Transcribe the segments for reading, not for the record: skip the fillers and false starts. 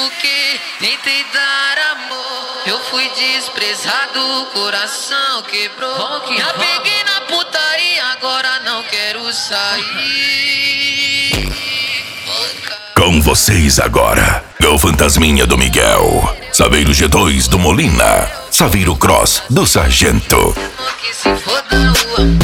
buquê, tentei dar amor. Eu fui desprezado, o coração quebrou. Já peguei na putaria, agora não quero sair. Com vocês agora, o Fantasminha do Miguel, Saveiro G2 do Molina, Saveiro Cross do Sargento. Que se foda o amor.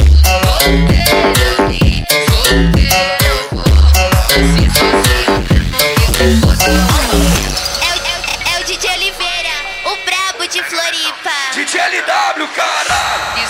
É o DJ Oliveira, o brabo de Floripa. DJ LW, cara!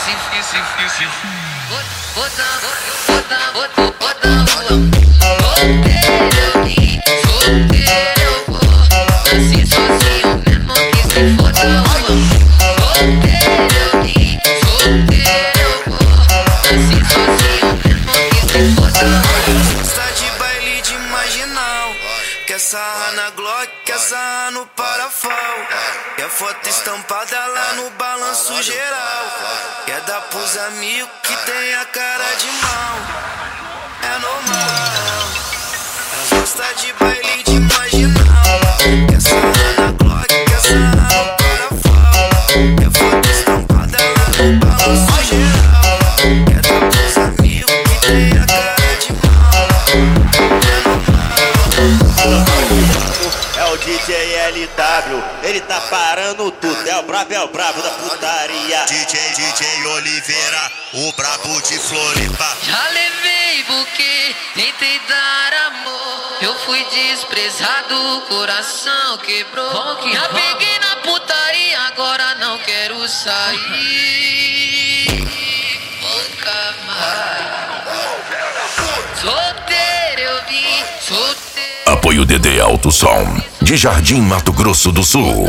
Gosta de baile de marginal, quer sarrar na Glock, quer sarrar no parafal. Quer foto estampada lá no balanço geral. Quer dar pros amigos que tem a cara de mal. É normal. Mas gosta de baile de marginal, quer sarrar na Glock, quer sarrar no parafal. Quer foto estampada lá no balanço geral. Quer dar pros amigos que tem a cara de mal. É o DJ LW, ele tá parando tudo. É o brabo da putaria. DJ Oliveira, o brabo de Floripa. Já levei buquê, tentei dar amor. Eu fui desprezado, o coração quebrou. Já peguei na putaria, agora não quero sair. Nunca mais. Solteiro eu vim, solteiro. Apoio DD Alto Som, de Jardim, Mato Grosso do Sul.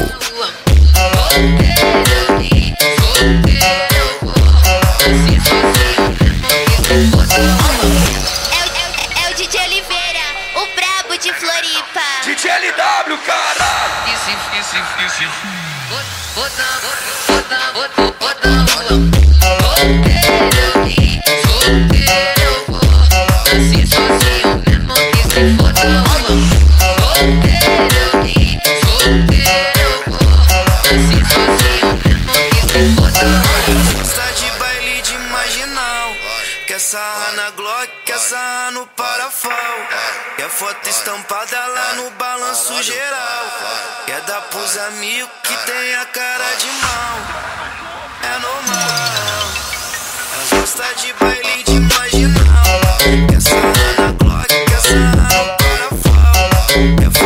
É o DJ Oliveira, o brabo de Floripa. DJ LW, cara! Gosta de baile de marginal, quer sarrar na Glock, quer sarrar no parafal. Quer foto estampada lá no balanço geral. Quer dar pros amigos que tem a cara de mal. É normal. Mas gosta de baile de marginal, quer sarrar na Glock, quer sarrar no parafal. Quer